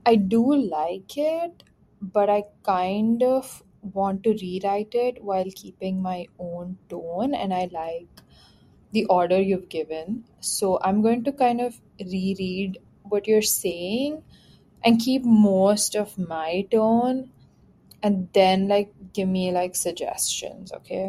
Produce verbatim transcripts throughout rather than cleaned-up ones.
I do like it, but I kind of want to rewrite it while keeping my own tone, and I like the order you've given. So I'm going to kind of reread what you're saying and keep most of my tone and then like give me like suggestions, okay?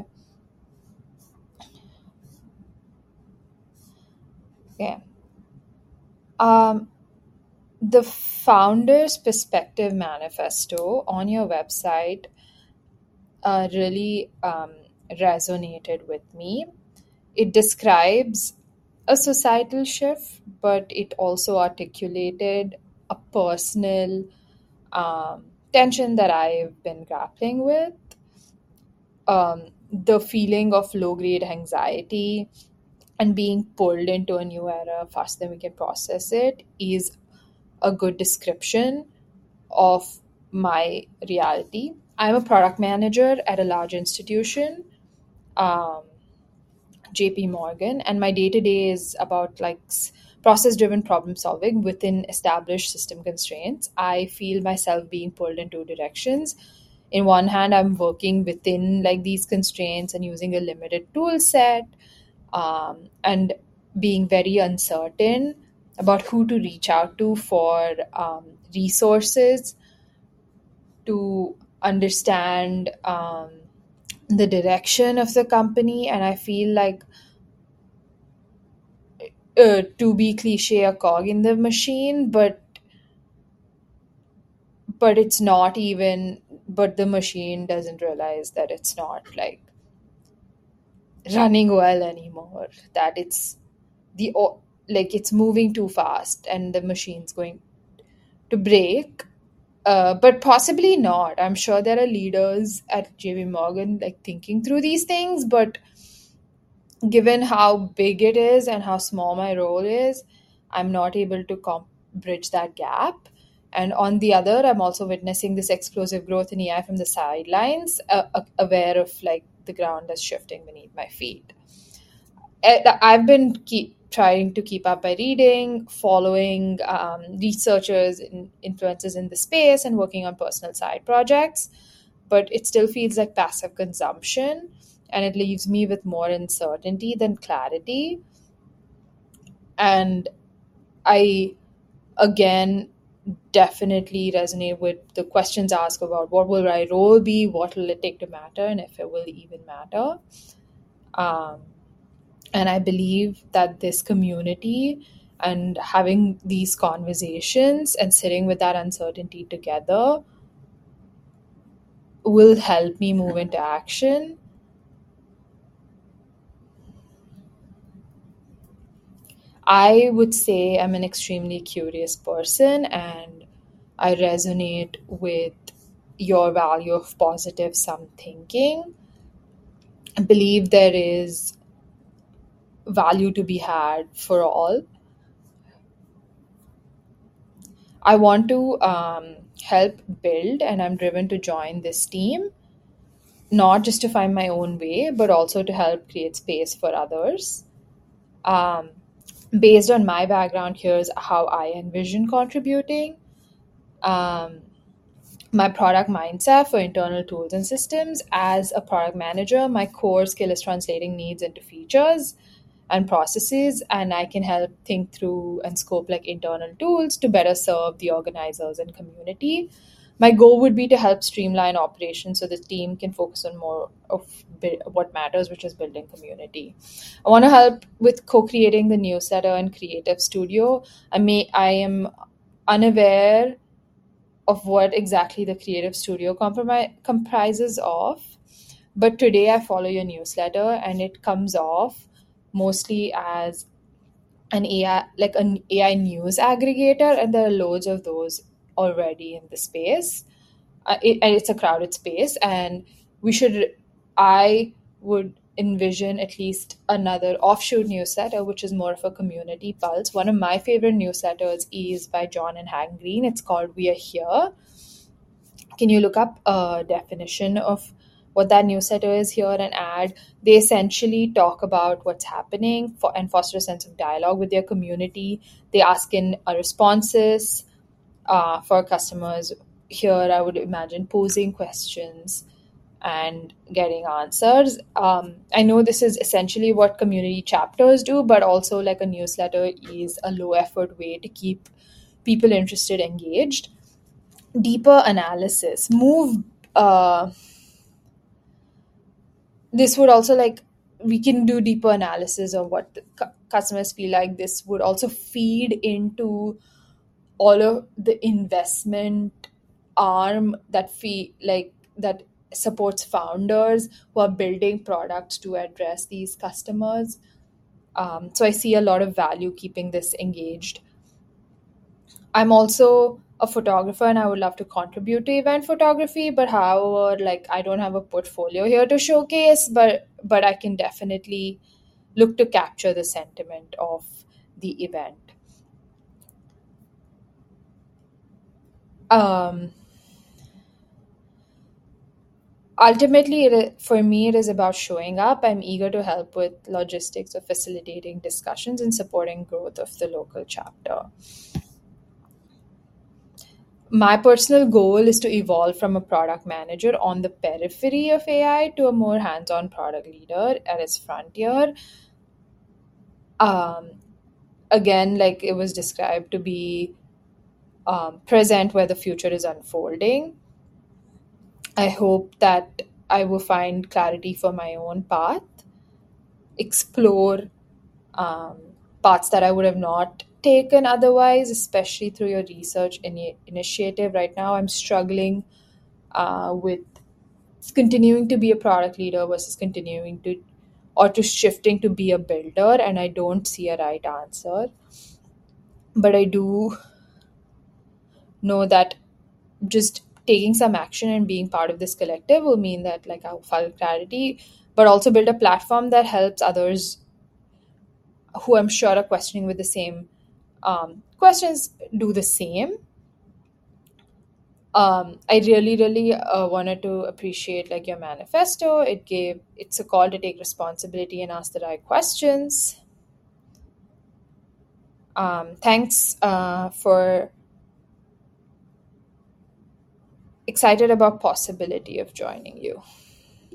Okay. Um the Founder's Perspective Manifesto on your website uh, really um, resonated with me. It describes a societal shift, but it also articulated a personal um, tension that I've been grappling with. Um, the feeling of low grade anxiety and being pulled into a new era faster than we can process it is a good description of my reality. I'm a product manager at a large institution, um, J P Morgan, and my day to day is about like process driven problem solving within established system constraints. I feel myself being pulled in two directions. In one hand, I'm working within like these constraints and using a limited tool set, um, and being very uncertain about who to reach out to for um, resources to understand um, the direction of the company. And I feel like, uh, to be cliche, a cog in the machine, but but it's not even, but the machine doesn't realize that it's not like running well anymore, that it's the o- like it's moving too fast and the machine's going to break. Uh, but possibly not. I'm sure there are leaders at J P Morgan like thinking through these things, but given how big it is and how small my role is, I'm not able to comp- bridge that gap. And on the other, I'm also witnessing this explosive growth in A I from the sidelines, uh, uh, aware of like the ground that's shifting beneath my feet. Uh, I've been keep trying to keep up by reading, following um, researchers and influencers in the space, and working on personal side projects. But it still feels like passive consumption, and it leaves me with more uncertainty than clarity. And I, again, definitely resonate with the questions asked about what will my role be, what will it take to matter, and if it will even matter. Um, and I believe that this community and having these conversations and sitting with that uncertainty together will help me move into action. I would say I'm an extremely curious person, and I resonate with your value of positive sum thinking. I believe there is value to be had for all. I want to um, help build, and I'm driven to join this team, not just to find my own way, but also to help create space for others. Um, Based on my background, here's how I envision contributing. Um, my product mindset for internal tools and systems. As a product manager, my core skill is translating needs into features and processes, and I can help think through and scope like internal tools to better serve the organizers and community. My goal would be to help streamline operations so the team can focus on more of bu- what matters, which is building community. I want to help with co-creating the newsletter and creative studio. I may I am unaware of what exactly the creative studio compromi- comprises of. But today I follow your newsletter and it comes off mostly as an A I, like an A I news aggregator, and there are loads of those already in the space. Uh, it, and it's a crowded space, and we should, I would envision at least another offshoot newsletter, which is more of a community pulse. One of my favorite newsletters is by John and Hank Green. It's called We Are Here. Can you look up a definition of what that newsletter is here and add? They essentially talk about what's happening for, and foster a sense of dialogue with their community. They ask in uh, responses uh, for customers. Here, I would imagine posing questions and getting answers. Um, I know this is essentially what community chapters do, but also like a newsletter is a low effort way to keep people interested, engaged. Deeper analysis, move. Uh, this would also like we can do deeper analysis of what the cu- customers feel like. This would also feed into all of the investment arm that fee like that supports founders who are building products to address these customers. Um, so I see a lot of value keeping this engaged. I'm also a photographer and I would love to contribute to event photography, but however, like I don't have a portfolio here to showcase, but but I can definitely look to capture the sentiment of the event. Um, ultimately, it, i- for me, it is about showing up. I'm eager to help with logistics of facilitating discussions and supporting growth of the local chapter. My personal goal is to evolve from a product manager on the periphery of A I to a more hands on product leader at its frontier. Um, Again, like it was described, to be um, present where the future is unfolding. I hope that I will find clarity for my own path, explore um, paths that I would have not taken otherwise, especially through your research ini initiative. Right now, I'm struggling uh, with continuing to be a product leader versus continuing to or to shifting to be a builder, and I don't see a right answer. But I do know that just taking some action and being part of this collective will mean that like I'll find clarity, but also build a platform that helps others who I'm sure are questioning with the same um, questions do the same. um, I really, really uh, wanted to appreciate like your manifesto. It gave it's a call to take responsibility and ask the right questions. Um, thanks uh, for excited about possibility of joining you.